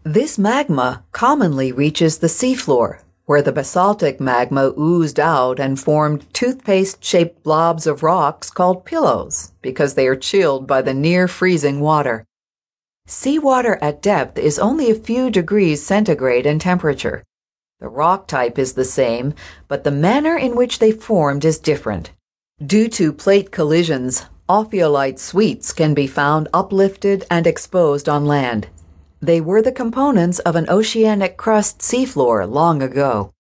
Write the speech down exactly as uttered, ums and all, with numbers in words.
This magma commonly reaches the seafloor, where the basaltic magma oozed out and formed toothpaste-shaped blobs of rocks called pillows because they are chilled by the near-freezing water. Seawater at depth is only a few degrees centigrade in temperature. The rock type is the same, but the manner in which they formed is different. Due to plate collisions, ophiolite suites can be found uplifted and exposed on land. They were the components of an oceanic crust seafloor long ago.